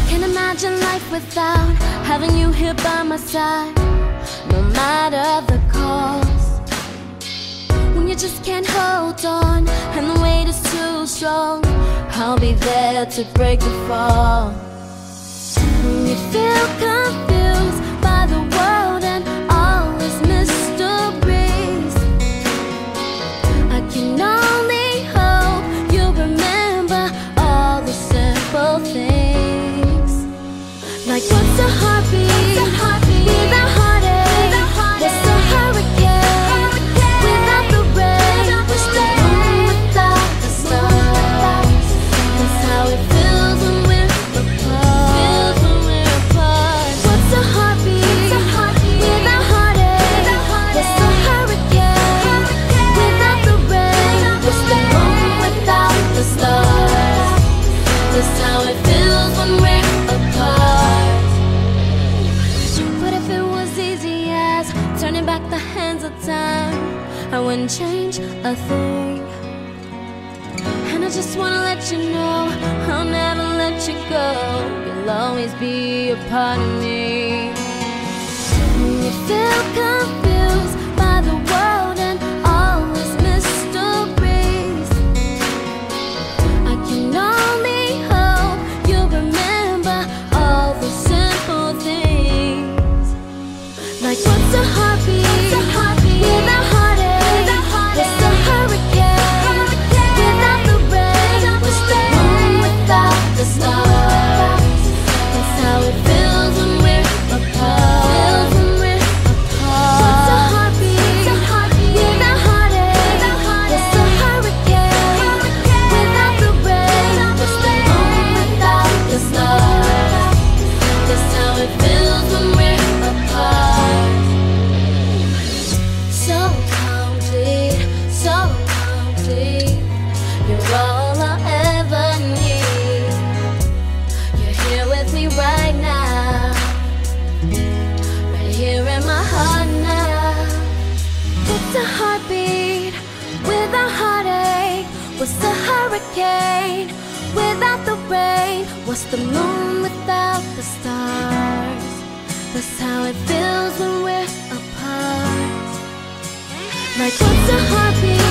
Can't imagine life without having you here by my side, no matter the cost. When you just can't hold on and the weight is too strong, I'll be there to break the fall. When you feel confused by the world and all its mysteries, I can only hope you remember all the simple things. Like what's a heartbeat without heartache? What's a hurricane without the rain? What's the moon without the stars? That's how it feels when we're apart. What's a heartbeat without heartache? What's a hurricane without the rain? What's the moon without the stars? That's how it feels when we're apart. But if it was easy as turning back the hands of time, I wouldn't change a thing. And I just wanna let you know I'll never let you go. You'll always be a part of me. When you feel confused by the world and all its mysteries, I can only hope you remember all the simple things. Like what's a heartbeat without heartache? What's a hurricane without the rain? What's the moon without the stars? That's how it feels when we're apart. What's a heartbeat without heartache? What's a hurricane without the rain? What's the moon without the stars? That's how it feels when we're apart. So complete, so complete. You're all I'll ever need. You're here with me right now, right here in my heart now. What's a heartbeat without heartache? What's a hurricane without the rain? What's the moon without the stars? That's how it feels when we're apart. Like what's a heartbeat